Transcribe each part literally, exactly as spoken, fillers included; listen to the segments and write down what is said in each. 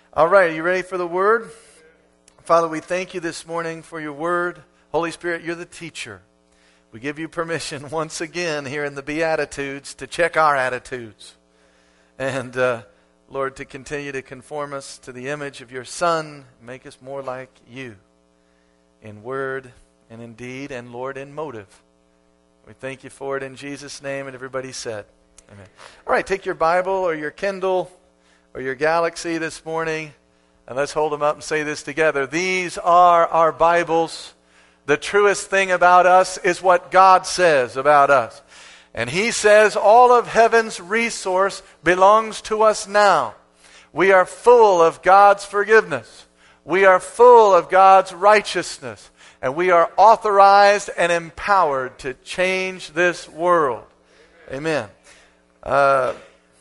All right, are you ready for the word? Father, we thank you this morning for your word. Holy Spirit, you're the teacher. We give you permission once again here in the Beatitudes to check our attitudes. And, uh, Lord, to continue to conform us to the image of your Son, make us more like you in word and in deed and, Lord, in motive. We thank you for it in Jesus' name, and everybody said, amen. All right, take your Bible or your Kindle or your Galaxy this morning, and let's hold them up and say this together. These are our Bibles. The truest thing about us is what God says about us. And He says all of heaven's resource belongs to us now. We are full of God's forgiveness. We are full of God's righteousness. And we are authorized and empowered to change this world. Amen. Uh,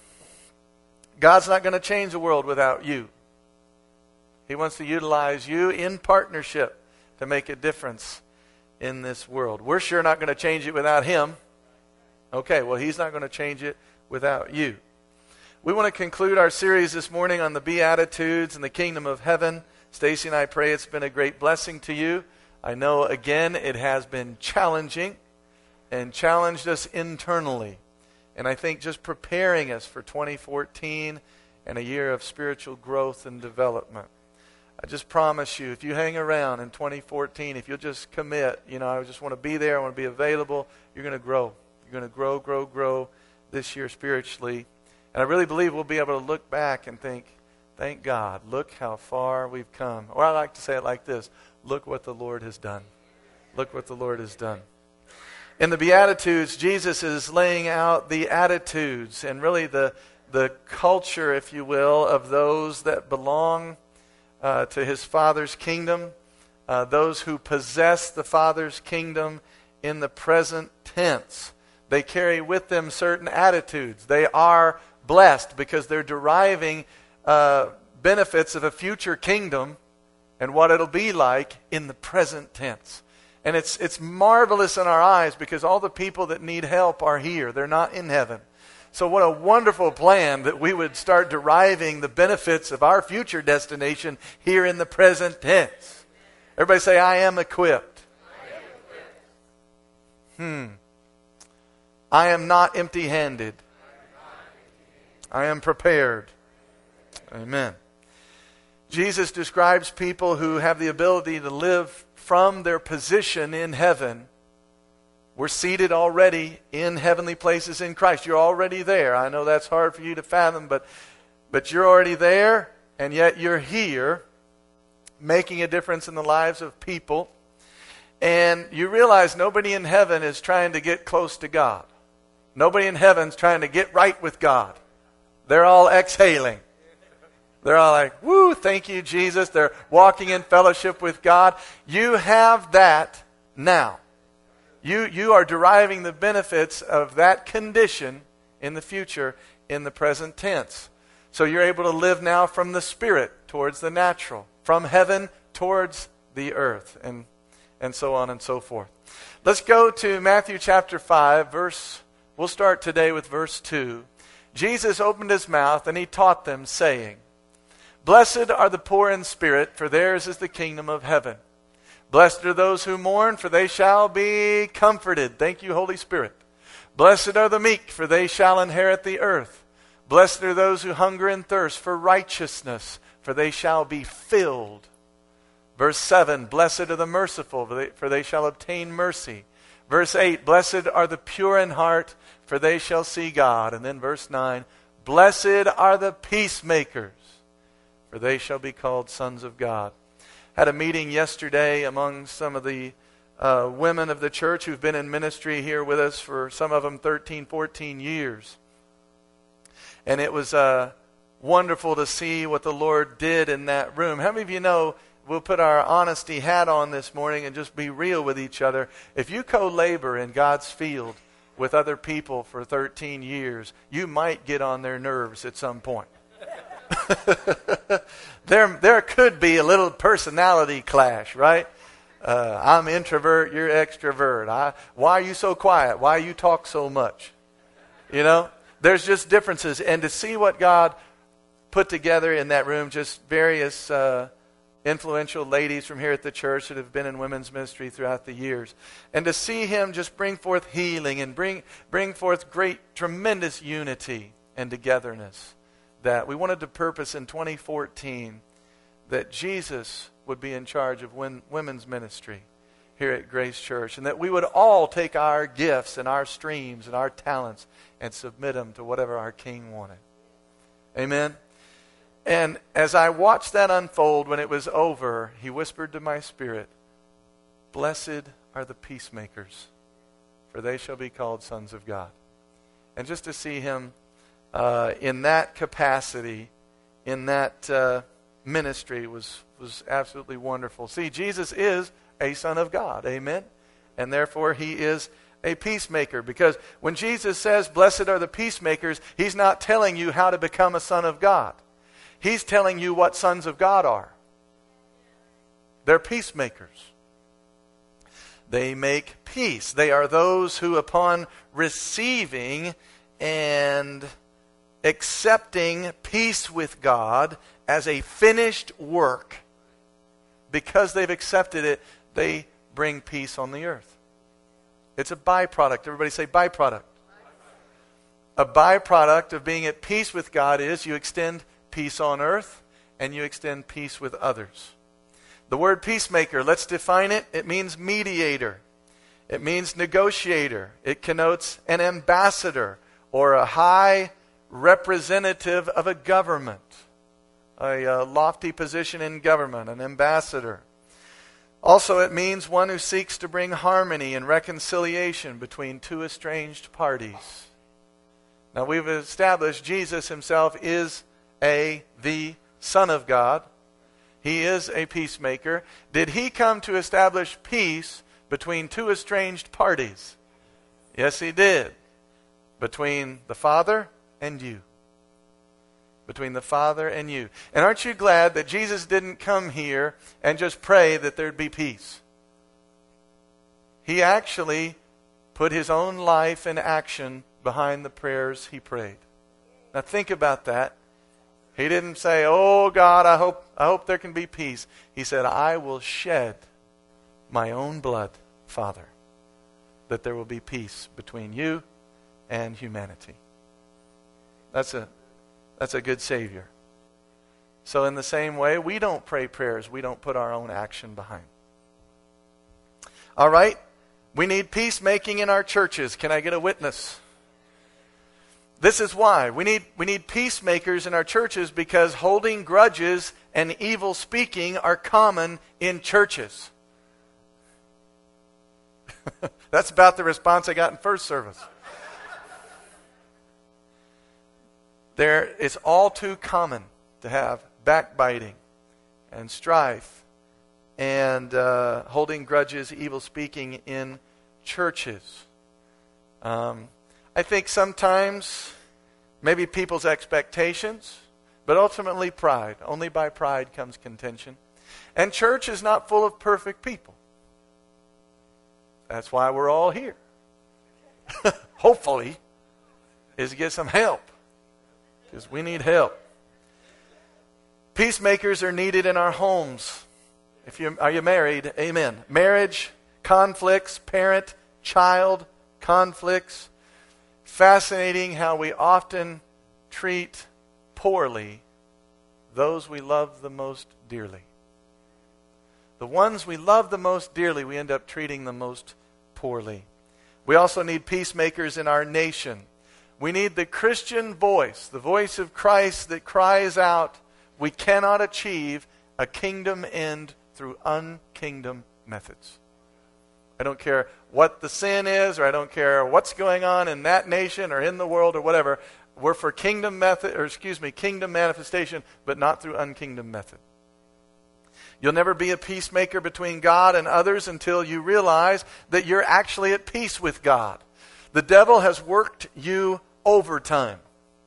God's not going to change the world without you. He wants to utilize you in partnership to make a difference in this world. We're sure not going to change it without Him. Okay, well, He's not going to change it without you. We want to conclude our series this morning on the Beatitudes and the Kingdom of Heaven. Stacy and I pray it's been a great blessing to you. I know, again, it has been challenging and challenged us internally. And I think just preparing us for twenty fourteen and a year of spiritual growth and development. I just promise you, if you hang around in twenty fourteen, if you'll just commit, you know, I just want to be there, I want to be available, you're going to grow. You're going to grow, grow, grow this year spiritually. And I really believe we'll be able to look back and think, thank God, look how far we've come. Or I like to say it like this, look what the Lord has done. Look what the Lord has done. In the Beatitudes, Jesus is laying out the attitudes and really the, the culture, if you will, of those that belong uh, to His Father's kingdom, uh, those who possess the Father's kingdom in the present tense. They carry with them certain attitudes. They are blessed because they're deriving uh, benefits of a future kingdom and what it'll be like in the present tense. And it's it's marvelous in our eyes because all the people that need help are here. They're not in heaven. So what a wonderful plan that we would start deriving the benefits of our future destination here in the present tense. Everybody say, I am equipped. I am equipped. Hmm. I am not empty-handed. I am prepared. Amen. Jesus describes people who have the ability to live from their position in heaven. We're seated already in heavenly places in Christ. You're already there. I know that's hard for you to fathom, but, but you're already there, and yet you're here making a difference in the lives of people. And you realize nobody in heaven is trying to get close to God. Nobody in heaven's trying to get right with God. They're all exhaling. They're all like, woo, thank you, Jesus. They're walking in fellowship with God. You have that now. You, you are deriving the benefits of that condition in the future in the present tense. So you're able to live now from the Spirit towards the natural, from heaven towards the earth, and, and so on and so forth. Let's go to Matthew chapter five, verse, we'll start today with verse two. Jesus opened His mouth and He taught them, saying, Blessed are the poor in spirit, for theirs is the kingdom of heaven. Blessed are those who mourn, for they shall be comforted. Thank you, Holy Spirit. Blessed are the meek, for they shall inherit the earth. Blessed are those who hunger and thirst for righteousness, for they shall be filled. Verse seven, Blessed are the merciful, for they, for they shall obtain mercy. Verse eight, Blessed are the pure in heart, for they shall see God. And then verse nine, Blessed are the peacemakers, for they shall be called sons of God. Had a meeting yesterday among some of the uh, women of the church who've been in ministry here with us for some of them thirteen, fourteen years. And it was uh, wonderful to see what the Lord did in that room. How many of you know, we'll put our honesty hat on this morning and just be real with each other. If you co-labor in God's field with other people for thirteen years, you might get on their nerves at some point. there, there could be a little personality clash, right? Uh, I'm introvert, you're extrovert. I, why are you so quiet? Why you talk so much? You know, there's just differences. And to see what God put together in that room just various uh, influential ladies from here at the church that have been in women's ministry throughout the years. And to see him just bring forth healing and bring, bring forth great, tremendous unity and togetherness, that we wanted to purpose in twenty fourteen that Jesus would be in charge of win, women's ministry here at Grace Church, and that we would all take our gifts and our streams and our talents and submit them to whatever our King wanted. Amen? And as I watched that unfold, when it was over, he whispered to my spirit, "Blessed are the peacemakers, for they shall be called sons of God." And just to see him uh, in that capacity, in that uh, ministry was, was absolutely wonderful. See, Jesus is a son of God. Amen? And therefore he is a peacemaker. Because when Jesus says, "Blessed are the peacemakers," he's not telling you how to become a son of God. He's telling you what sons of God are. They're peacemakers. They make peace. They are those who, upon receiving and accepting peace with God as a finished work, because they've accepted it, they bring peace on the earth. It's a byproduct. Everybody say byproduct. A byproduct of being at peace with God is you extend peace on earth and you extend peace with others. The word peacemaker, let's define it. It means mediator. It means negotiator. It connotes an ambassador or a high representative of a government, a, a lofty position in government, an ambassador. Also, it means one who seeks to bring harmony and reconciliation between two estranged parties. Now, we've established Jesus himself is a the Son of God. He is a peacemaker. Did he come to establish peace between two estranged parties? Yes, he did. Between the Father and you. Between the Father and you. And aren't you glad that Jesus didn't come here and just pray that there'd be peace? He actually put his own life in action behind the prayers he prayed. Now think about that. He didn't say, "Oh God, I hope I hope there can be peace." He said, "I will shed my own blood, Father, that there will be peace between you and humanity." That's a that's a good Savior. So in the same way, we don't pray prayers we don't put our own action behind. All right? We need peacemaking in our churches. Can I get a witness? This is why. We need, we need peacemakers in our churches, because holding grudges and evil speaking are common in churches. That's about the response I got in first service. There, it's all too common to have backbiting and strife and uh, holding grudges, evil speaking in churches. Um, I think sometimes maybe people's expectations, but ultimately pride. Only by pride comes contention. And church is not full of perfect people. That's why we're all here. Hopefully, is to get some help. Because we need help. Peacemakers are needed in our homes. If you are you married? Amen. Marriage, conflicts, parent-child conflicts. Fascinating how we often treat poorly those we love the most dearly. The ones we love the most dearly, we end up treating the most poorly. We also need peacemakers in our nation. We need the Christian voice, the voice of Christ that cries out, we cannot achieve a kingdom end through unkingdom methods. I don't care what the sin is, or I don't care what's going on in that nation or in the world or whatever. We're for kingdom method, or excuse me, kingdom manifestation, but not through unkingdom method. You'll never be a peacemaker between God and others until you realize that you're actually at peace with God. The devil has worked you overtime,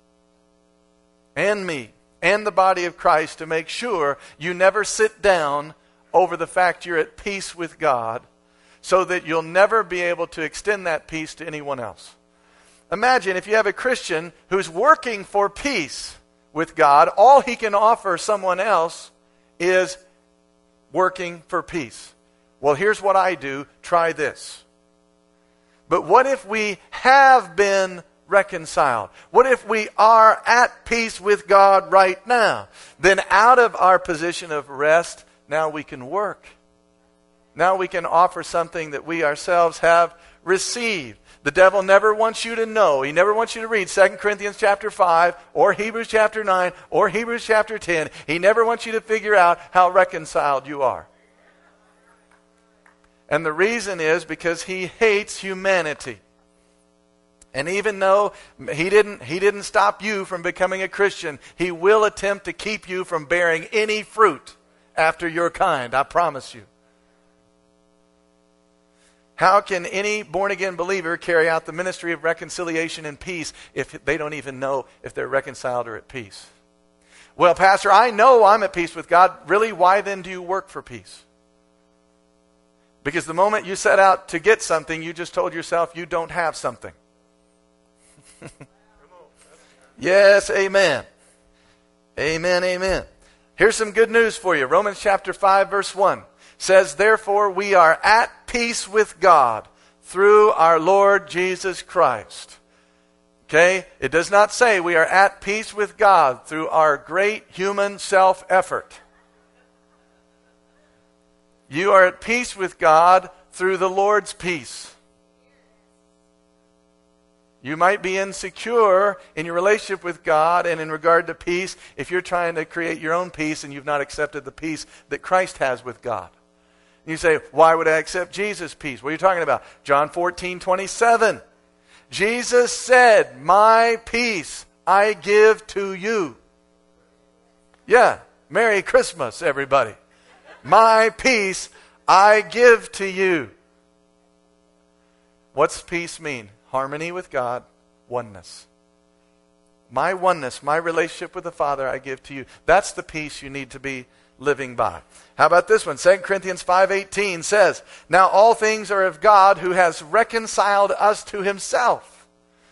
and me, and the body of Christ, to make sure you never sit down over the fact you're at peace with God, so that you'll never be able to extend that peace to anyone else. Imagine if you have a Christian who's working for peace with God, all he can offer someone else is working for peace. Well, here's what I do. Try this. But what if we have been reconciled? What if we are at peace with God right now? Then out of our position of rest, now we can work. Now we can offer something that we ourselves have received. The devil never wants you to know. He never wants you to read Second Corinthians chapter five or Hebrews chapter nine or Hebrews chapter ten. He never wants you to figure out how reconciled you are. And the reason is because he hates humanity. And even though he didn't, he didn't stop you from becoming a Christian, he will attempt to keep you from bearing any fruit after your kind, I promise you. How can any born-again believer carry out the ministry of reconciliation and peace if they don't even know if they're reconciled or at peace? Well, Pastor, I know I'm at peace with God. Really, why then do you work for peace? Because the moment you set out to get something, you just told yourself you don't have something. Yes, amen. Amen, amen. Here's some good news for you. Romans chapter five, verse one says, therefore we are at peace with God through our Lord Jesus Christ. Okay? It does not say we are at peace with God through our great human self-effort. You are at peace with God through the Lord's peace. You might be insecure in your relationship with God and in regard to peace if you're trying to create your own peace and you've not accepted the peace that Christ has with God. You say, why would I accept Jesus' peace? What are you talking about? John fourteen twenty-seven. Jesus said, my peace I give to you. Yeah, Merry Christmas, everybody. My peace I give to you. What's peace mean? Harmony with God, oneness. My oneness, my relationship with the Father I give to you. That's the peace you need to be living by. How about this one? Second Corinthians five eighteen says, now all things are of God who has reconciled us to himself.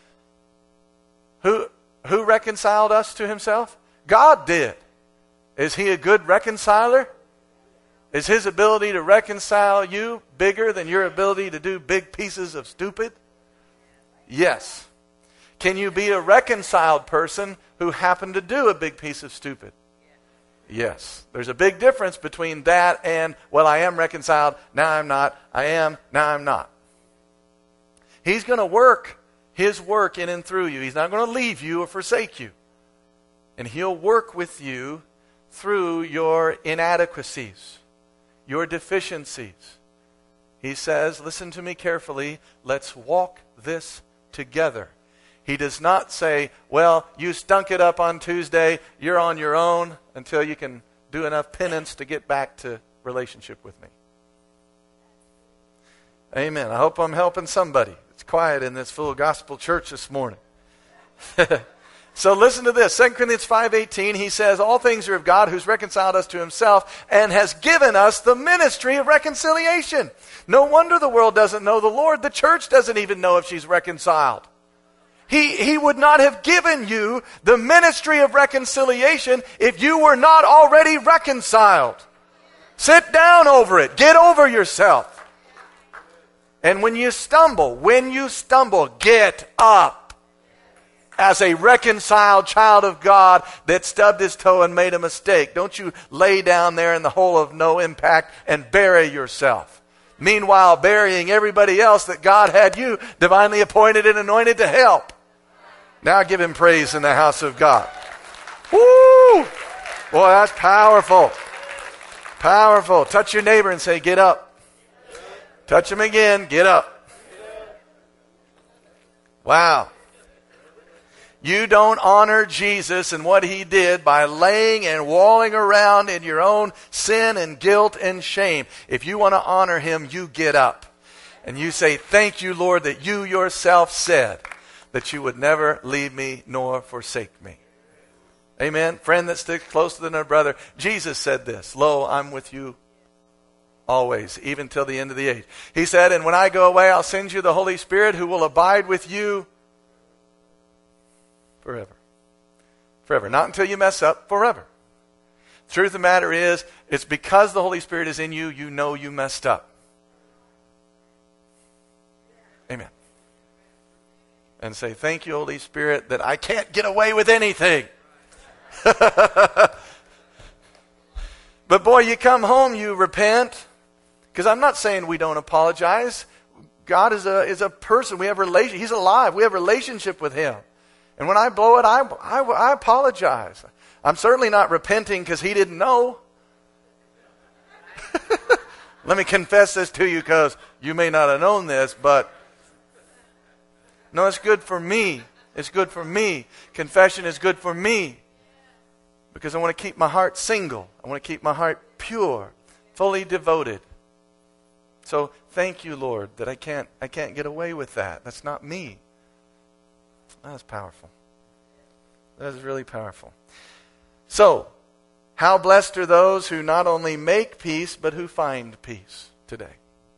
Who, who reconciled us to himself? God did. Is he a good reconciler? Is his ability to reconcile you bigger than your ability to do big pieces of stupid? Yes. Can you be a reconciled person who happened to do a big piece of stupid? Yes. There's a big difference between that and, well, I am reconciled, now I'm not. I am, now I'm not. He's going to work his work in and through you. He's not going to leave you or forsake you. And he'll work with you through your inadequacies, your deficiencies. He says, listen to me carefully, let's walk this together. He does not say, well, you stunk it up on Tuesday, you're on your own until you can do enough penance to get back to relationship with me. Amen. I hope I'm helping somebody. It's quiet in this full gospel church this morning. So listen to this. Second Corinthians five eighteen, he says, all things are of God who's reconciled us to himself and has given us the ministry of reconciliation. No wonder the world doesn't know the Lord. The church doesn't even know if she's reconciled. He, he would not have given you the ministry of reconciliation if you were not already reconciled. Sit down over it. Get over yourself. And when you stumble, when you stumble, get up. As a reconciled child of God that stubbed his toe and made a mistake. Don't you lay down there in the hole of no impact and bury yourself. Meanwhile, burying everybody else that God had you divinely appointed and anointed to help. Now give him praise in the house of God. Woo! Boy, that's powerful. Powerful. Touch your neighbor and say, get up. Touch him again, get up. Wow. You don't honor Jesus and what he did by laying and walling around in your own sin and guilt and shame. If you want to honor him, you get up. And you say, thank you, Lord, that you yourself said that you would never leave me nor forsake me. Amen. Friend that sticks closer than a brother. Jesus said this, lo, I'm with you always, even till the end of the age. He said, and when I go away, I'll send you the Holy Spirit who will abide with you forever. Forever. Not until you mess up, forever. Truth of the matter is, it's because the Holy Spirit is in you, you know you messed up. Amen. And say, thank you, Holy Spirit, that I can't get away with anything. But boy, you come home, you repent. Because I'm not saying we don't apologize. God is a is a person. We have relation. He's alive. We have relationship with Him. And when I blow it, I, I, I apologize. I'm certainly not repenting because He didn't know. Let me confess this to you because you may not have known this, but no, it's good for me. It's good for me. Confession is good for me because I want to keep my heart single. I want to keep my heart pure, fully devoted. So thank you, Lord, that I can't I can't get away with that. That's not me. That's powerful. That is really powerful. So, how blessed are those who not only make peace, but who find peace today.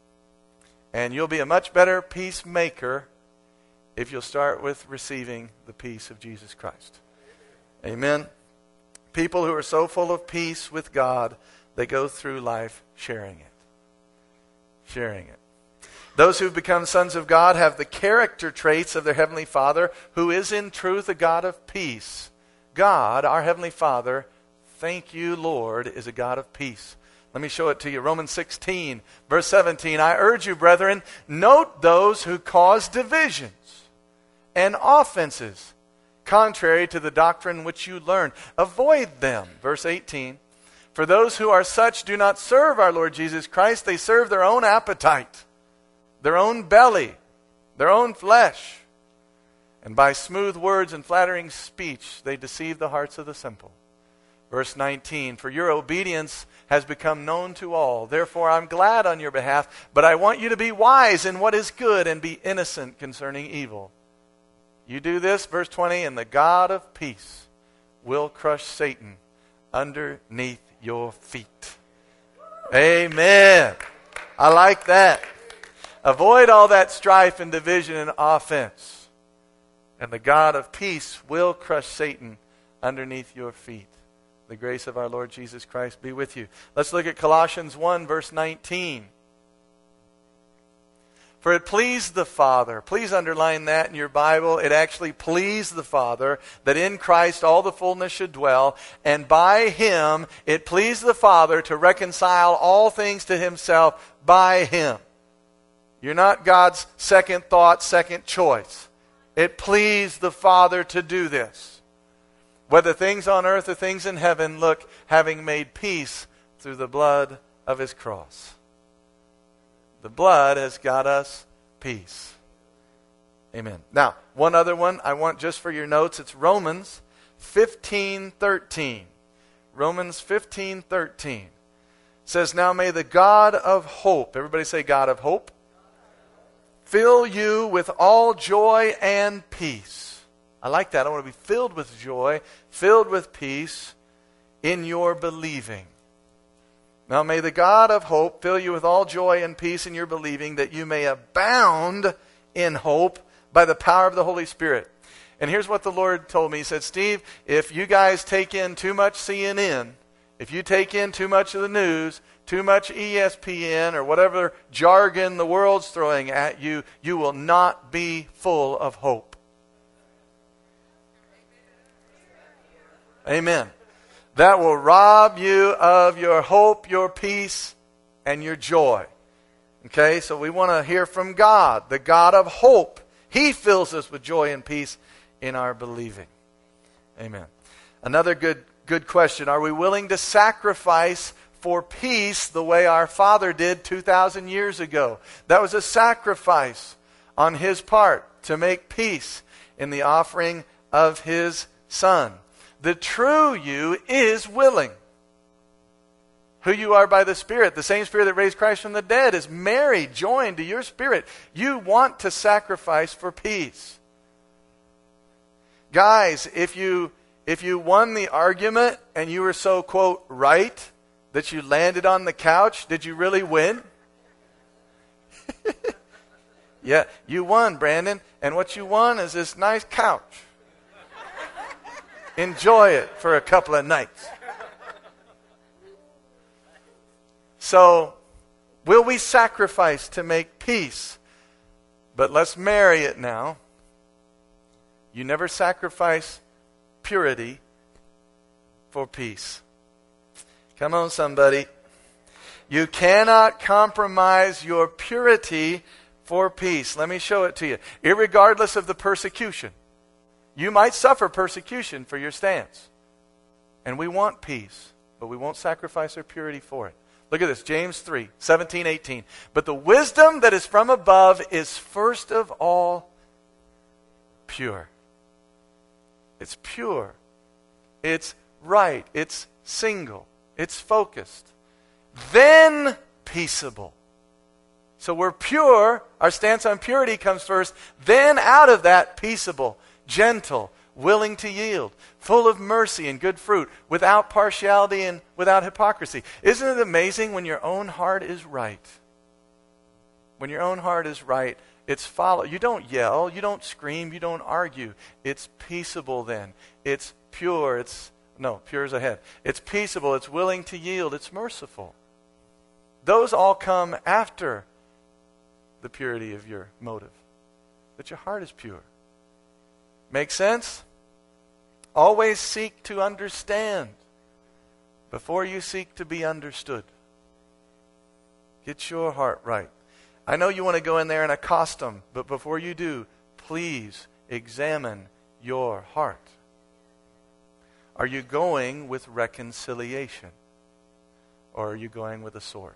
And you'll be a much better peacemaker if you'll start with receiving the peace of Jesus Christ. Amen. People who are so full of peace with God, they go through life sharing it. Sharing it. Those who've become sons of God have the character traits of their Heavenly Father, who is in truth a God of peace. God, our Heavenly Father, thank you, Lord, is a God of peace. Let me show it to you. Romans sixteen, verse seventeen. I urge you, brethren, note those who cause divisions and offenses, contrary to the doctrine which you learned. Avoid them. Verse eighteen. For those who are such do not serve our Lord Jesus Christ. They serve their own appetite, their own belly, their own flesh. And by smooth words and flattering speech, they deceive the hearts of the simple. Verse nineteen, for your obedience has become known to all. Therefore, I'm glad on your behalf, but I want you to be wise in what is good and be innocent concerning evil. You do this, verse twenty, and the God of peace will crush Satan underneath your feet. Amen. I like that. Avoid all that strife and division and offense. And the God of peace will crush Satan underneath your feet. The grace of our Lord Jesus Christ be with you. Let's look at Colossians one, verse nineteen. For it pleased the Father. Please underline that in your Bible. It actually pleased the Father that in Christ all the fullness should dwell. And by Him it pleased the Father to reconcile all things to Himself by Him. You're not God's second thought, second choice. It pleased the Father to do this. Whether things on earth or things in heaven, look, having made peace through the blood of His cross. The blood has got us peace. Amen. Now, one other one I want just for your notes. It's Romans fifteen thirteen. Romans fifteen thirteen. It says, now may the God of hope, everybody say God of hope, fill you with all joy and peace. I like that. I want to be filled with joy, filled with peace in your believing. Now may the God of hope fill you with all joy and peace in your believing, that you may abound in hope by the power of the Holy Spirit. And here's what the Lord told me. He said, Steve, if you guys take in too much C N N, if you take in too much of the news, too much E S P N, or whatever jargon the world's throwing at you, you will not be full of hope. Amen. That will rob you of your hope, your peace, and your joy. Okay, so we want to hear from God, the God of hope. He fills us with joy and peace in our believing. Amen. Another good good question. Are we willing to sacrifice for peace the way our Father did two thousand years ago? That was a sacrifice on His part to make peace in the offering of His Son. The true you is willing. Who you are by the Spirit, the same Spirit that raised Christ from the dead, is married, joined to your spirit. You want to sacrifice for peace. Guys, if you if you won the argument and you were so, quote, right, that you landed on the couch, did you really win? Yeah, you won, Brandon. And what you won is this nice couch. Enjoy it for a couple of nights. So, will we sacrifice to make peace? But let's marry it now. You never sacrifice purity for peace. Come on, somebody. You cannot compromise your purity for peace. Let me show it to you. Irregardless of the persecution. You might suffer persecution for your stance. And we want peace, but we won't sacrifice our purity for it. Look at this, James three, seventeen, eighteen. But the wisdom that is from above is first of all pure. It's pure. It's right. It's single. It's focused. Then peaceable. So we're pure. Our stance on purity comes first. Then out of that, peaceable, gentle, willing to yield, full of mercy and good fruit, without partiality and without hypocrisy. Isn't it amazing when your own heart is right? When your own heart is right, it's follow. You don't yell, you don't scream, you don't argue. It's peaceable then. It's pure. It's no, pure is ahead. It's peaceable, it's willing to yield, it's merciful. Those all come after the purity of your motive. That your heart is pure. Make sense? Always seek to understand before you seek to be understood. Get your heart right. I know you want to go in there and accost them, but before you do, please examine your heart. Are you going with reconciliation? Or are you going with a sword?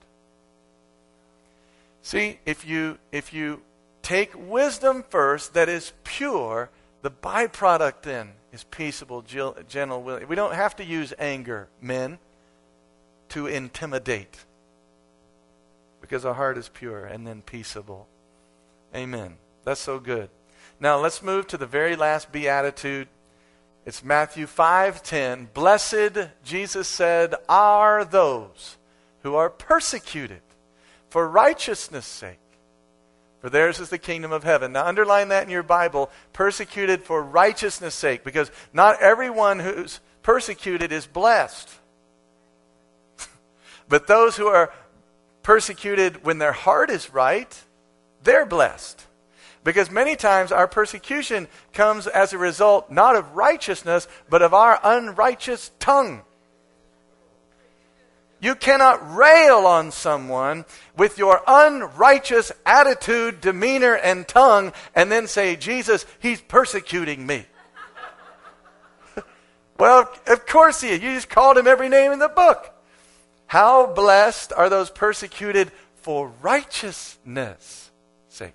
See, if you if you take wisdom first that is pure, the byproduct then is peaceable, gentle, willing. We don't have to use anger, men, to intimidate. Because our heart is pure and then peaceable. Amen. That's so good. Now let's move to the very last beatitude. It's Matthew five ten. Blessed, Jesus said, are those who are persecuted for righteousness' sake. For theirs is the kingdom of heaven. Now underline that in your Bible. Persecuted for righteousness' sake. Because not everyone who's persecuted is blessed. But those who are persecuted when their heart is right, they're blessed. Because many times our persecution comes as a result not of righteousness, but of our unrighteous tongue. You cannot rail on someone with your unrighteous attitude, demeanor, and tongue and then say, Jesus, he's persecuting me. Well, of course he is. You just called him every name in the book. How blessed are those persecuted for righteousness' sake.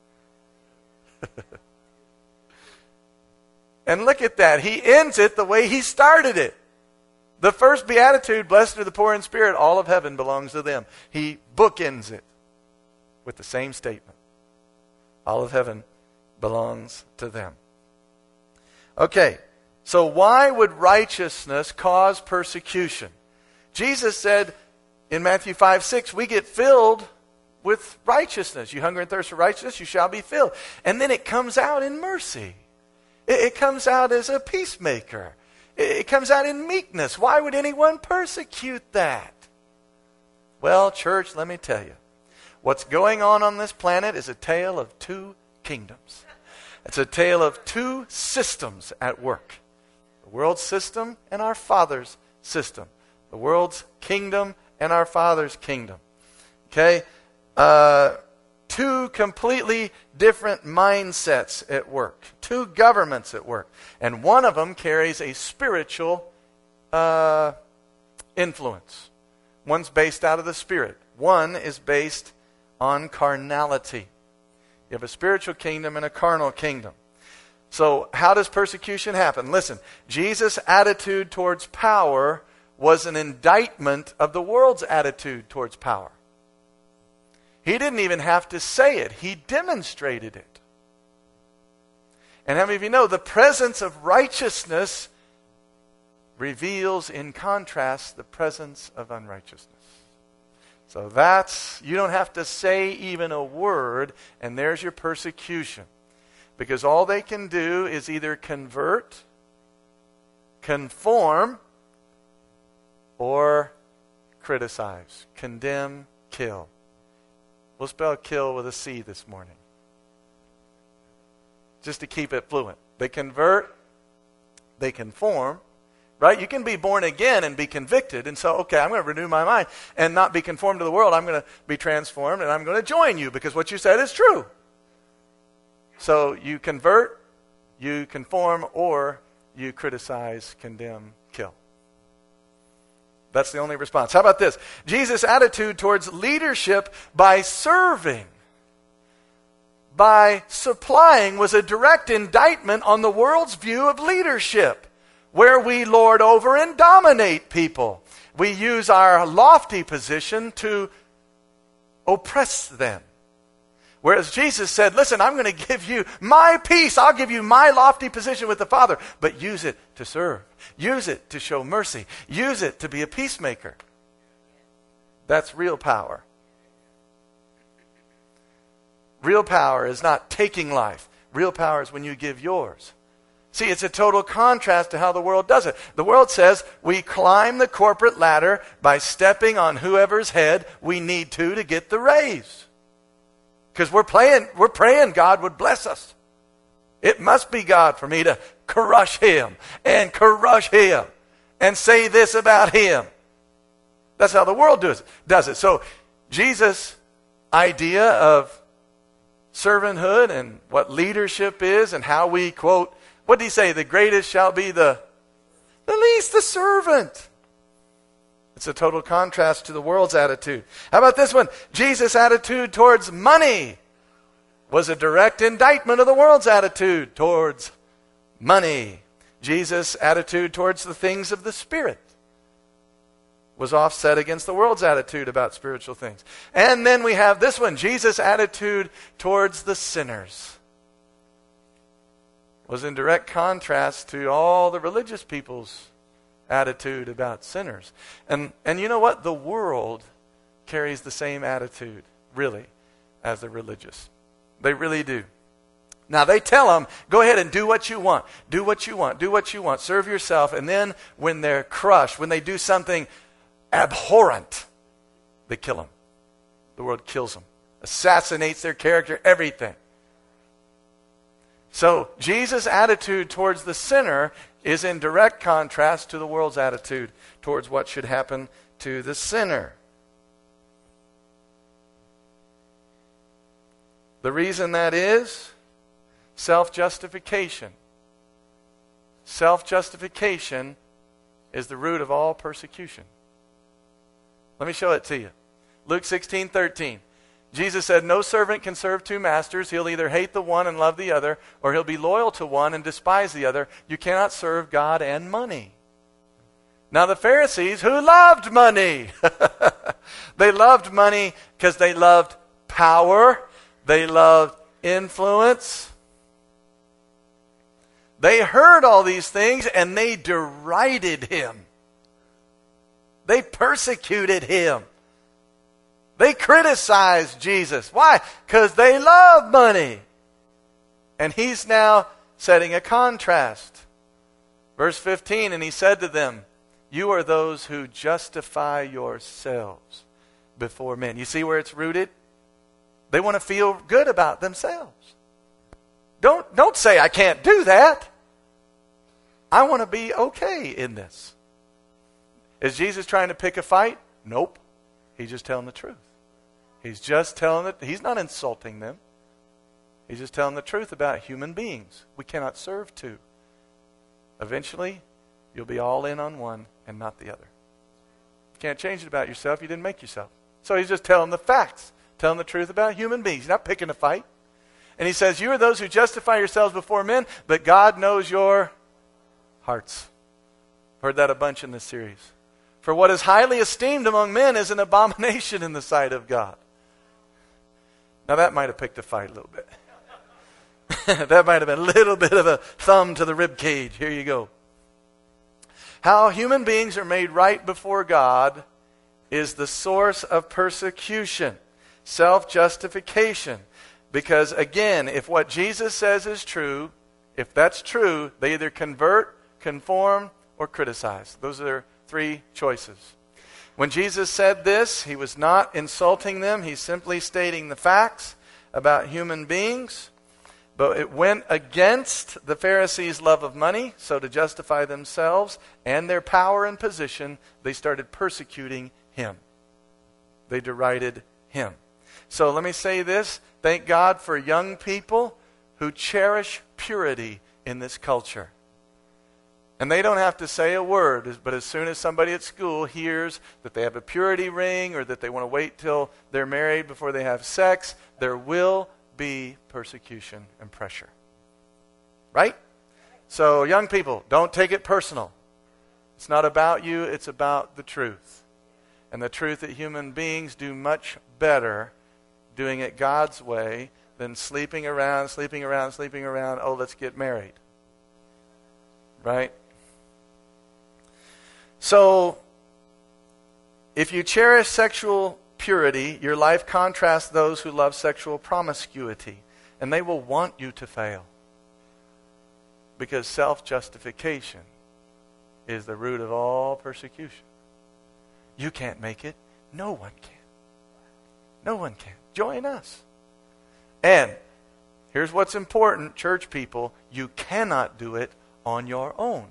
And look at that. He ends it the way he started it. The first beatitude, blessed are the poor in spirit, all of heaven belongs to them. He bookends it with the same statement. All of heaven belongs to them. Okay, so why would righteousness cause persecution? Jesus said in Matthew five six, we get filled with righteousness. You hunger and thirst for righteousness, you shall be filled. And then it comes out in mercy. It, it comes out as a peacemaker. It, it comes out in meekness. Why would anyone persecute that? Well, church, let me tell you. What's going on on this planet is a tale of two kingdoms. It's a tale of two systems at work. The world system and our Father's system. The world's kingdom and our Father's kingdom. Okay? Uh, two completely different mindsets at work. Two governments at work. And one of them carries a spiritual uh, influence. One's based out of the Spirit. One is based on carnality. You have a spiritual kingdom and a carnal kingdom. So how does persecution happen? Listen, Jesus' attitude towards power was an indictment of the world's attitude towards power. He didn't even have to say it. He demonstrated it. And how many of you know the presence of righteousness reveals in contrast the presence of unrighteousness. So that's, you don't have to say even a word, and there's your persecution. Because all they can do is either convert, conform, or criticize, condemn, kill. We'll spell kill with a C this morning, just to keep it fluent. They convert, they conform, right? You can be born again and be convicted, and so, okay, I'm going to renew my mind and not be conformed to the world. I'm going to be transformed, and I'm going to join you because what you said is true. So you convert, you conform, or you criticize, condemn, kill. That's the only response. How about this? Jesus' attitude towards leadership by serving, by supplying, was a direct indictment on the world's view of leadership, where we lord over and dominate people. We use our lofty position to oppress them. Whereas Jesus said, listen, I'm going to give you my peace. I'll give you my lofty position with the Father. But use it to serve. Use it to show mercy. Use it to be a peacemaker. That's real power. Real power is not taking life. Real power is when you give yours. See, it's a total contrast to how the world does it. The world says we climb the corporate ladder by stepping on whoever's head we need to to get the raise. Because we're playing, we're praying God would bless us. It must be God for me to crush him and crush him and say this about him. That's how the world does it. Does it. So Jesus' idea of servanthood and what leadership is and how we, quote, what did he say? The greatest shall be the, the least, the servant. It's a total contrast to the world's attitude. How about this one? Jesus' attitude towards money was a direct indictment of the world's attitude towards money. Jesus' attitude towards the things of the Spirit was offset against the world's attitude about spiritual things. And then we have this one. Jesus' attitude towards the sinners was in direct contrast to all the religious people's attitude about sinners. And and you know what? The world carries the same attitude, really, as the religious. They really do. Now, they tell them, go ahead and do what you want. Do what you want. Do what you want. Serve yourself. And then when they're crushed, when they do something abhorrent, they kill them. The world kills them. Assassinates their character, everything. So, Jesus' attitude towards the sinner is in direct contrast to the world's attitude towards what should happen to the sinner. The reason that is self-justification. Self-justification is the root of all persecution. Let me show it to you. Luke sixteen thirteen. Jesus said, no servant can serve two masters. He'll either hate the one and love the other, or he'll be loyal to one and despise the other. You cannot serve God and money. Now the Pharisees, who loved money, they loved money because they loved power. They loved influence. They heard all these things and they derided him. They persecuted him. They criticized Jesus. Why? Because they love money. And he's now setting a contrast. Verse fifteen, and he said to them, you are those who justify yourselves before men. You see where it's rooted? They want to feel good about themselves. Don't, don't say, I can't do that. I want to be okay in this. Is Jesus trying to pick a fight? Nope. He's just telling the truth. He's just telling it. He's not insulting them. He's just telling the truth about human beings. We cannot serve two. Eventually, you'll be all in on one and not the other. You can't change it about yourself. You didn't make yourself. So he's just telling the facts, telling the truth about human beings. He's not picking a fight. And he says, you are those who justify yourselves before men, but God knows your hearts. Heard that a bunch in this series. For what is highly esteemed among men is an abomination in the sight of God. Now that might have picked a fight a little bit. That might have been a little bit of a thumb to the rib cage. Here you go. How human beings are made right before God is the source of persecution, self-justification. Because again, if what Jesus says is true, if that's true, they either convert, conform, or criticize. Those are their three choices. When Jesus said this, he was not insulting them. He's simply stating the facts about human beings. But it went against the Pharisees' love of money. So to justify themselves and their power and position, they started persecuting him. They derided him. So let me say this. Thank God for young people who cherish purity in this culture. And they don't have to say a word, but as soon as somebody at school hears that they have a purity ring or that they want to wait till they're married before they have sex, there will be persecution and pressure. Right? So young people, don't take it personal. It's not about you, it's about the truth. And the truth that human beings do much better doing it God's way than sleeping around, sleeping around, sleeping around, oh, let's get married. Right? So, if you cherish sexual purity, your life contrasts those who love sexual promiscuity. And they will want you to fail. Because self-justification is the root of all persecution. You can't make it. No one can. No one can. Join us. And here's what's important, church people. You cannot do it on your own.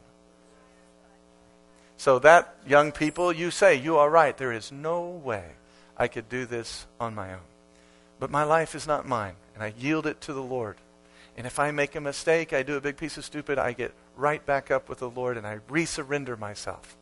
So that, young people, you say, you are right. There is no way I could do this on my own. But my life is not mine, and I yield it to the Lord. And if I make a mistake, I do a big piece of stupid, I get right back up with the Lord, and I resurrender myself.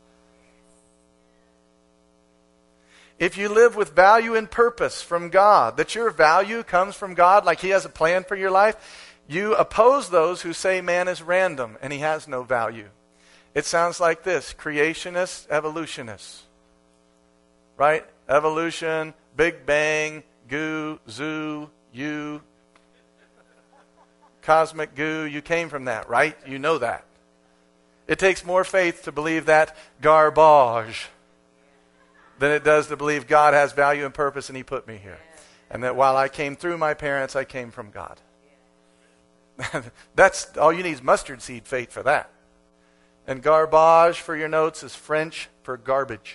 If you live with value and purpose from God, that your value comes from God, like He has a plan for your life, you oppose those who say man is random and he has no value. It sounds like this: creationists, evolutionists. Right? Evolution, Big Bang, goo, zoo, you, cosmic goo. You came from that, right? You know that. It takes more faith to believe that garbage than it does to believe God has value and purpose and He put me here. And that while I came through my parents, I came from God. That's all you need is mustard seed faith for that. And garbage for your notes is French for garbage.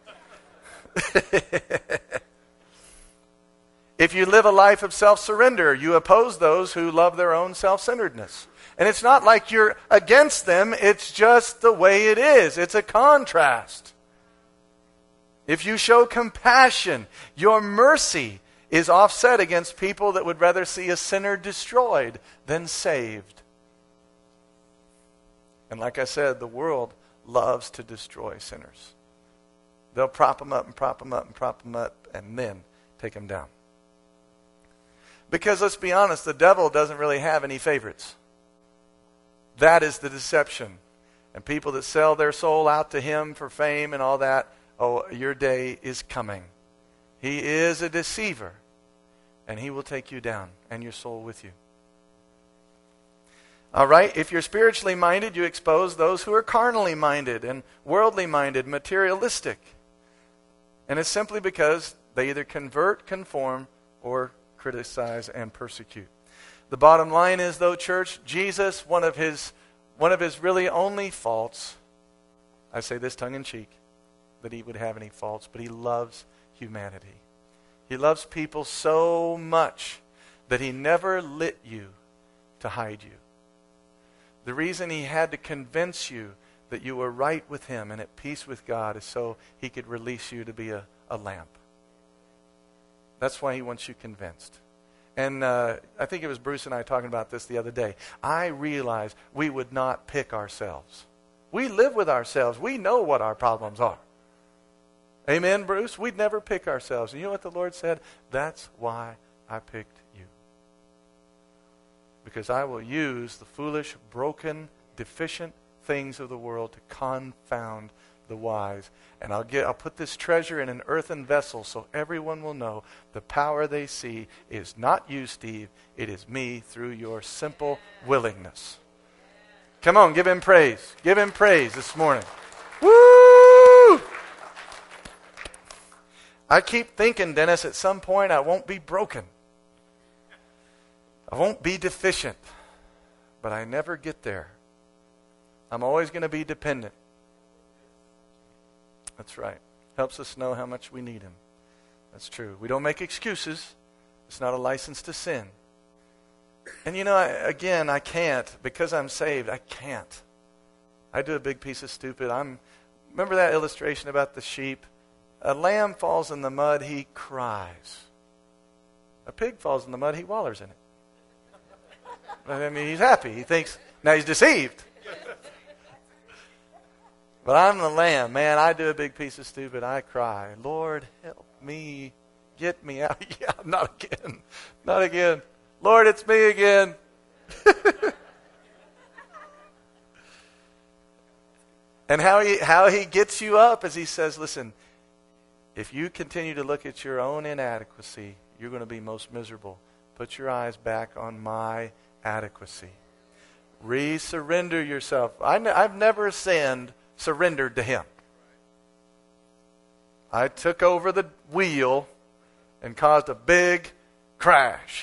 If you live a life of self-surrender, you oppose those who love their own self-centeredness. And it's not like you're against them, it's just the way it is. It's a contrast. If you show compassion, your mercy is offset against people that would rather see a sinner destroyed than saved. And like I said, the world loves to destroy sinners. They'll prop them up and prop them up and prop them up and then take them down. Because let's be honest, the devil doesn't really have any favorites. That is the deception. And people that sell their soul out to him for fame and all that, oh, your day is coming. He is a deceiver. And he will take you down and your soul with you. All right, if you're spiritually minded, you expose those who are carnally minded and worldly minded, materialistic. And it's simply because they either convert, conform, or criticize and persecute. The bottom line is, though, church, Jesus, one of his one of his really only faults, I say this tongue in cheek, that he would have any faults, but he loves humanity. He loves people so much that he never lit you to hide you. The reason he had to convince you that you were right with him and at peace with God is so he could release you to be a, a lamp. That's why he wants you convinced. And uh, I think it was Bruce and I talking about this the other day. I realized we would not pick ourselves. We live with ourselves. We know what our problems are. Amen, Bruce? We'd never pick ourselves. And you know what the Lord said? That's why I picked you. Because I will use the foolish, broken, deficient things of the world to confound the wise. And I'll get I'll put this treasure in an earthen vessel so everyone will know the power they see is not you, Steve. It is me through your simple willingness. Come on, give him praise. Give him praise this morning. Woo! I keep thinking, Dennis, at some point I won't be broken. I won't be deficient. But I never get there. I'm always going to be dependent. That's right. Helps us know how much we need him. That's true. We don't make excuses. It's not a license to sin. And you know, I, again, I can't. Because I'm saved, I can't. I do a big piece of stupid. I'm. Remember that illustration about the sheep? A lamb falls in the mud, he cries. A pig falls in the mud, he wallers in it. I mean, he's happy. He thinks, now he's deceived. But I'm the lamb. Man, I do a big piece of stupid. I cry. Lord, help me. Get me out. Yeah, not again. Not again. Lord, it's me again. And how he how he gets you up is he says, listen, if you continue to look at your own inadequacy, you're going to be most miserable. Put your eyes back on my adequacy. Re-surrender yourself. I n- I've never sinned, surrendered to him. I took over the wheel and caused a big crash.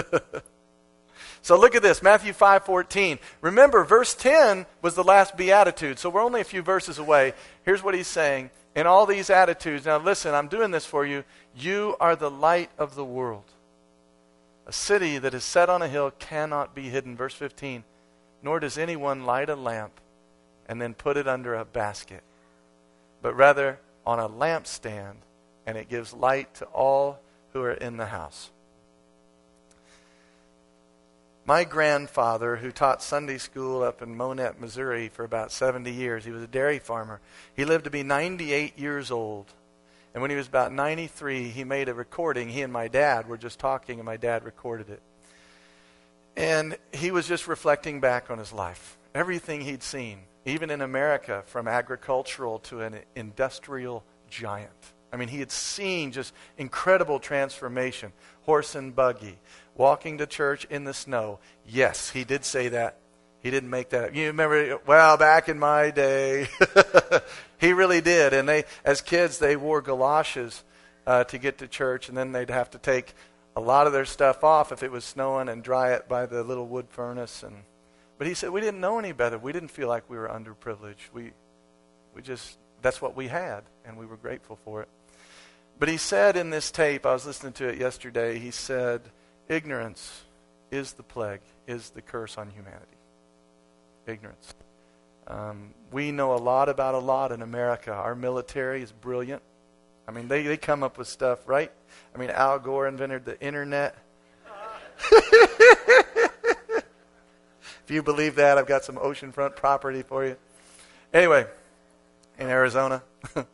So look at this, Matthew five fourteen. Remember, verse ten was the last beatitude, so we're only a few verses away. Here's what he's saying. In all these attitudes, now listen, I'm doing this for you. You are the light of the world. A city that is set on a hill cannot be hidden. Verse fifteen. Nor does anyone light a lamp and then put it under a basket, but rather on a lampstand, and it gives light to all who are in the house. My grandfather, who taught Sunday school up in Monette, Missouri for about seventy years, he was a dairy farmer. He lived to be ninety-eight years old. And when he was about ninety-three, he made a recording. He and my dad were just talking, and my dad recorded it. And he was just reflecting back on his life. Everything he'd seen, even in America, from agricultural to an industrial giant. I mean, he had seen just incredible transformation. Horse and buggy, walking to church in the snow. Yes, he did say that. He didn't make that up. You remember, well, back in my day. He really did. And they, as kids, they wore galoshes uh, to get to church, and then they'd have to take a lot of their stuff off if it was snowing and dry it by the little wood furnace. And but he said, we didn't know any better. We didn't feel like we were underprivileged. We, we just, that's what we had, and we were grateful for it. But he said in this tape, I was listening to it yesterday, he said, ignorance is the plague, is the curse on humanity. Ignorance. Um, we know a lot about a lot in America. Our military is brilliant. I mean, they, they come up with stuff, right? I mean, Al Gore invented the internet. If you believe that, I've got some oceanfront property for you. Anyway, in Arizona.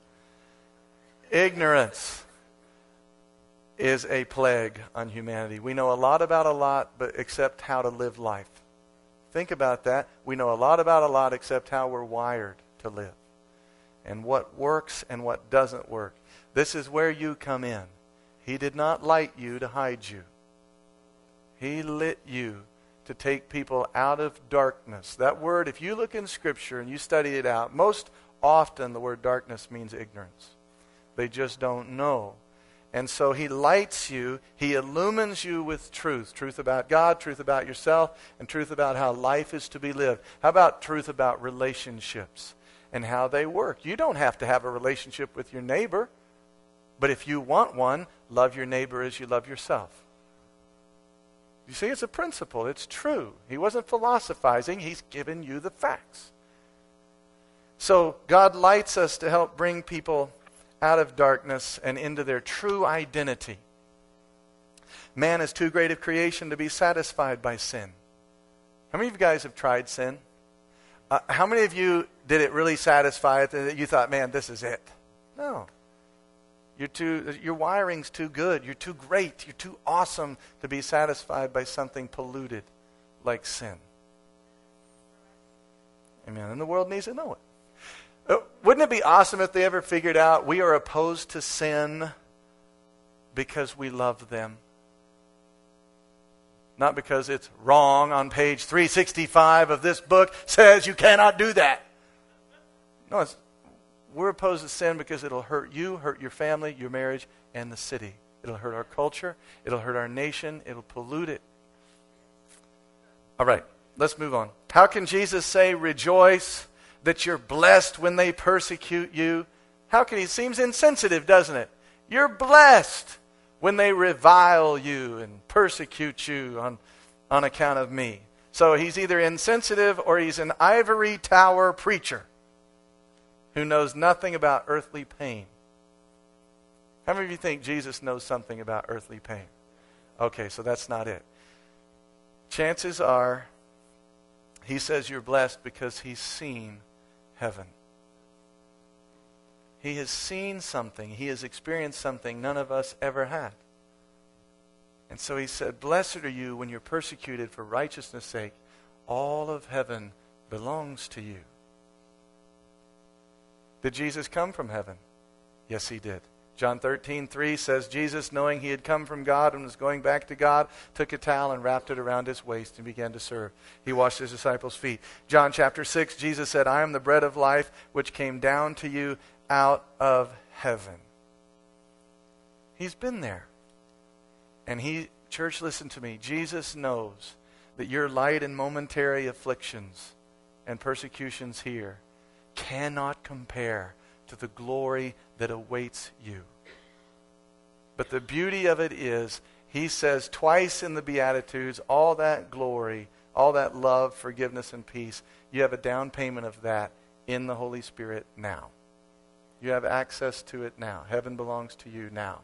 Ignorance is a plague on humanity. We know a lot about a lot, but except how to live life. Think about that. We know a lot about a lot except how we're wired to live. And what works and what doesn't work. This is where you come in. He did not light you to hide you. He lit you to take people out of darkness. That word, if you look in Scripture and you study it out, most often the word darkness means ignorance. They just don't know. And so he lights you, he illumines you with truth. Truth about God, truth about yourself, and truth about how life is to be lived. How about truth about relationships and how they work? You don't have to have a relationship with your neighbor, but if you want one, love your neighbor as you love yourself. You see, it's a principle. It's true. He wasn't philosophizing. He's given you the facts. So God lights us to help bring people out of darkness and into their true identity. Man is too great of creation to be satisfied by sin. How many of you guys have tried sin? Uh, how many of you did it really satisfy it that you thought, man, this is it? No. You're too, your wiring's too good. You're too great. You're too awesome to be satisfied by something polluted like sin. Amen. And the world needs to know it. Uh, wouldn't it be awesome if they ever figured out we are opposed to sin because we love them? Not because it's wrong on page three sixty-five of this book says you cannot do that. No, it's, we're opposed to sin because it'll hurt you, hurt your family, your marriage, and the city. It'll hurt our culture. It'll hurt our nation. It'll pollute it. All right, let's move on. How can Jesus say, rejoice that you're blessed when they persecute you? How can he? Seems insensitive, doesn't it? You're blessed when they revile you and persecute you on, on account of me. So he's either insensitive or he's an ivory tower preacher who knows nothing about earthly pain. How many of you think Jesus knows something about earthly pain? Okay, so that's not it. Chances are he says you're blessed because he's seen heaven. He has seen something. He has experienced something none of us ever had. And so he said, blessed are you when you're persecuted for righteousness' sake. All of heaven belongs to you. Did Jesus come from heaven? Yes, he did. John thirteen three says, Jesus, knowing he had come from God and was going back to God, took a towel and wrapped it around his waist and began to serve. He washed his disciples' feet. John chapter six, Jesus said, I am the bread of life which came down to you out of heaven. He's been there. And he, church, listen to me. Jesus knows that your light and momentary afflictions and persecutions here cannot compare to the glory that awaits you. But the beauty of it is, he says twice in the Beatitudes, all that glory, all that love, forgiveness, and peace, you have a down payment of that in the Holy Spirit now. You have access to it now. Heaven belongs to you now.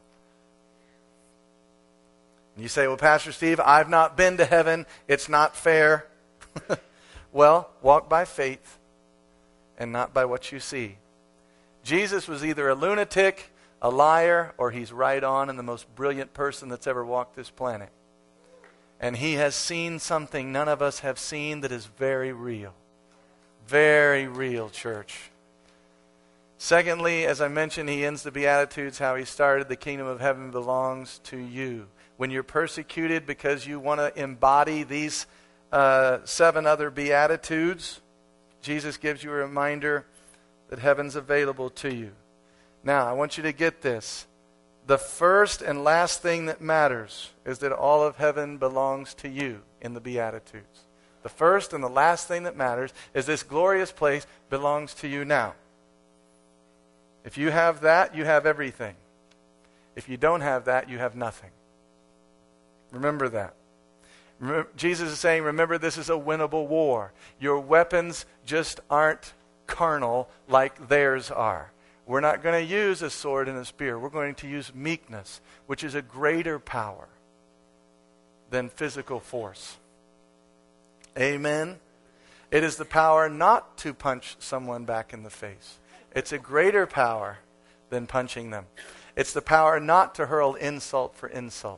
You say, well, Pastor Steve, I've not been to heaven. It's not fair. Well, walk by faith and not by what you see. Jesus was either a lunatic, a liar, or he's right on and the most brilliant person that's ever walked this planet. And he has seen something none of us have seen that is very real. Very real, church. Secondly, as I mentioned, he ends the Beatitudes how he started. The kingdom of heaven belongs to you. When you're persecuted because you want to embody these uh, seven other Beatitudes, Jesus gives you a reminder that heaven's available to you. Now, I want you to get this. The first and last thing that matters is that all of heaven belongs to you in the Beatitudes. The first and the last thing that matters is this glorious place belongs to you now. If you have that, you have everything. If you don't have that, you have nothing. Remember that. Remember, Jesus is saying, remember, this is a winnable war. Your weapons just aren't carnal like theirs are. We're not going to use a sword and a spear. We're going to use meekness, which is a greater power than physical force. Amen? It is the power not to punch someone back in the face. It's a greater power than punching them. It's the power not to hurl insult for insult.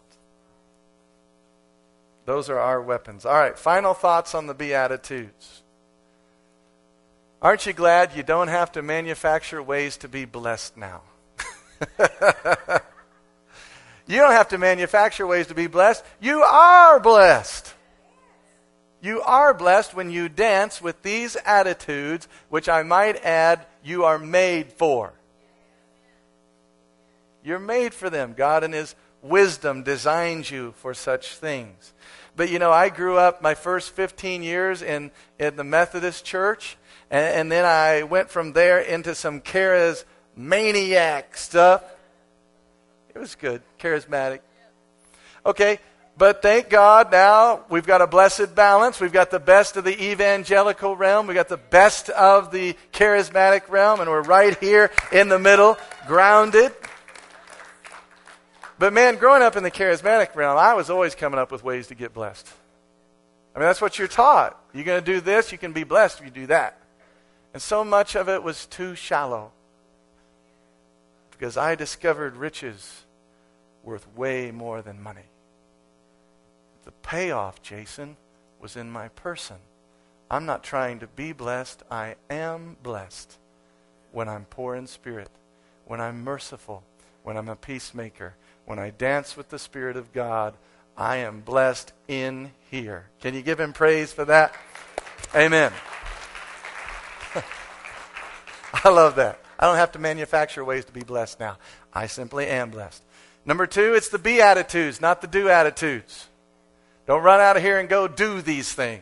Those are our weapons. All right, final thoughts on the Beatitudes. Aren't you glad you don't have to manufacture ways to be blessed now? You don't have to manufacture ways to be blessed. You are blessed. You are blessed when you dance with these attitudes, which I might add, you are made for. You're made for them. God in His wisdom designed you for such things. But you know, I grew up my first fifteen years in, in the Methodist church, and, and then I went from there into some charismaniac stuff. It was good, charismatic. Okay, but thank God now we've got a blessed balance. We've got the best of the evangelical realm. We've got the best of the charismatic realm, and we're right here in the middle, grounded. But man, growing up in the charismatic realm, I was always coming up with ways to get blessed. I mean, that's what you're taught. You're going to do this, you can be blessed if you do that. And so much of it was too shallow. Because I discovered riches worth way more than money. The payoff, Jason, was in my person. I'm not trying to be blessed. I am blessed when I'm poor in spirit, when I'm merciful, when I'm a peacemaker, when I dance with the Spirit of God. I am blessed in here. Can you give Him praise for that? Amen. I love that. I don't have to manufacture ways to be blessed now. I simply am blessed. Number two, it's the Beatitudes, not the do-attitudes. Don't run out of here and go do these things.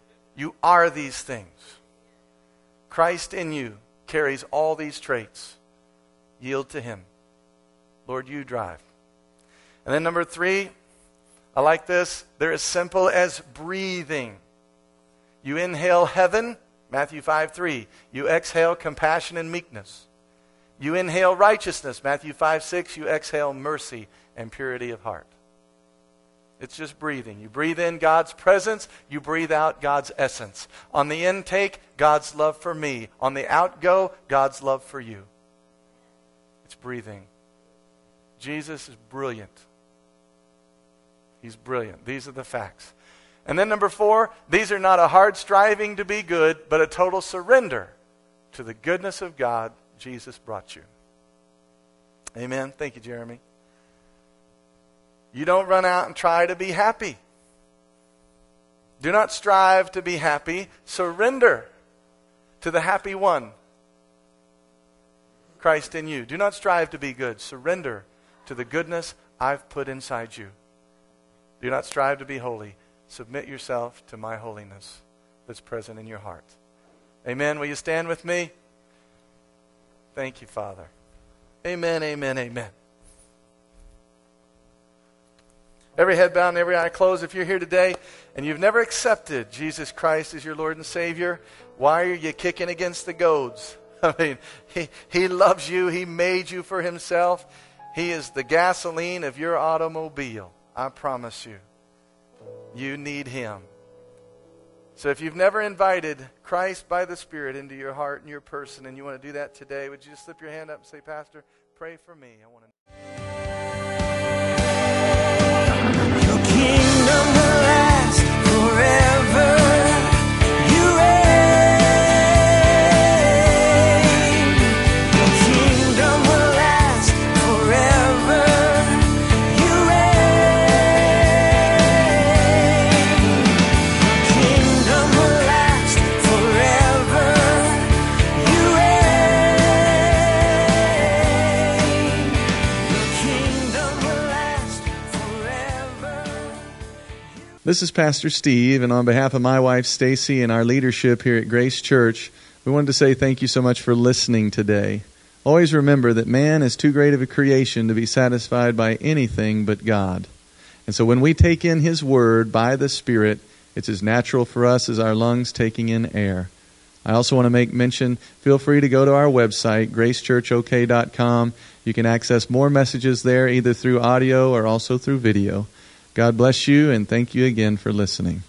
You are these things. Christ in you carries all these traits. Yield to Him. Lord, you drive. And then number three, I like this. They're as simple as breathing. You inhale heaven, Matthew five three. You exhale compassion and meekness. You inhale righteousness, Matthew five six. You exhale mercy and purity of heart. It's just breathing. You breathe in God's presence. You breathe out God's essence. On the intake, God's love for me. On the outgo, God's love for you. It's breathing. Jesus is brilliant. He's brilliant. These are the facts. And then number four, these are not a hard striving to be good, but a total surrender to the goodness of God Jesus brought you. Amen. Thank you, Jeremy. You don't run out and try to be happy. Do not strive to be happy. Surrender to the happy one, Christ in you. Do not strive to be good. Surrender to the goodness I've put inside you. Do not strive to be holy. Submit yourself to my holiness that's present in your heart. Amen. Will you stand with me? Thank you, Father. Amen, amen, amen. Every head bowed and every eye closed. If you're here today and you've never accepted Jesus Christ as your Lord and Savior, why are you kicking against the goads? I mean, he, he loves you. He made you for Himself. He is the gasoline of your automobile. I promise you. You need Him. So if you've never invited Christ by the Spirit into your heart and your person, and you want to do that today, would you just slip your hand up and say, Pastor, pray for me. I want to. Your kingdom will last forever. You reign. Your kingdom will last forever. You reign. Your kingdom will last forever. You reign. Your kingdom will last forever. This is Pastor Steve, and on behalf of my wife Stacy and our leadership here at Grace Church, we wanted to say thank you so much for listening today. Always remember that man is too great of a creation to be satisfied by anything but God. And so when we take in His Word by the Spirit, it's as natural for us as our lungs taking in air. I also want to make mention, feel free to go to our website, grace church o k dot com. You can access more messages there, either through audio or also through video. God bless you, and thank you again for listening.